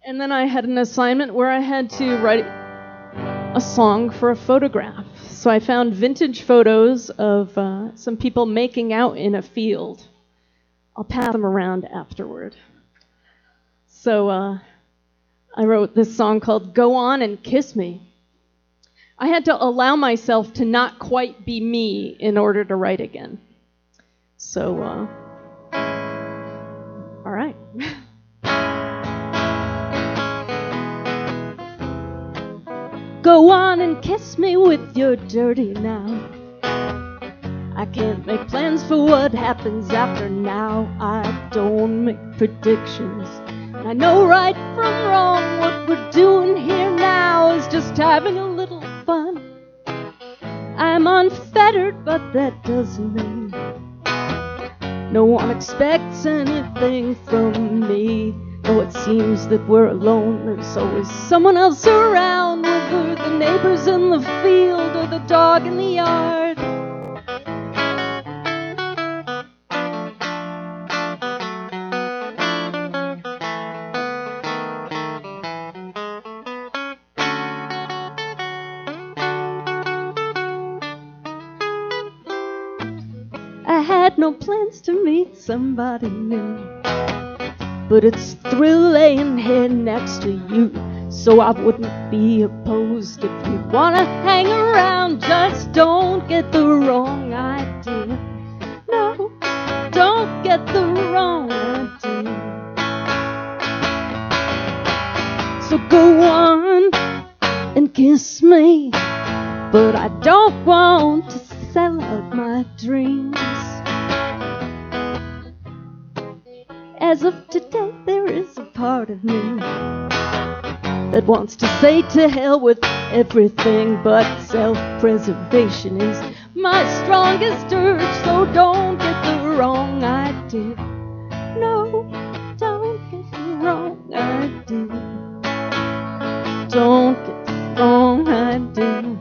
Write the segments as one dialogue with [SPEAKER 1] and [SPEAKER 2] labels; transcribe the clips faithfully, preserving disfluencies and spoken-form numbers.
[SPEAKER 1] And then I had an assignment where I had to write a song for a photograph. So I found vintage photos of uh, some people making out in a field. I'll pass them around afterward. So uh, I wrote this song called Go On and Kiss Me. I had to allow myself to not quite be me in order to write again. So, uh, all right. Go on and kiss me with your dirty mouth. I can't make plans for what happens after now. I don't make predictions. I know right from wrong. What we're doing here now is just having a little fun. I'm unfettered, but that doesn't mean no one expects anything from me. Though it seems that we're alone, there's always someone else around, whether the neighbors in the field or the dog in the yard. I had no plans to meet somebody new, but it's thrill laying here next to you. So I wouldn't be opposed if you wanna hang around. Just don't get the wrong idea. No, don't get the wrong idea. So go on and kiss me, but I don't want to sell out my dreams. As of today, there is a part of me that wants to say to hell with everything, but self-preservation is my strongest urge. So don't get the wrong idea. No, don't get the wrong idea. Don't get the wrong idea.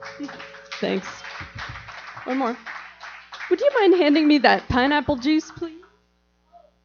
[SPEAKER 1] Thanks. One more. Would you mind handing me that pineapple juice, please?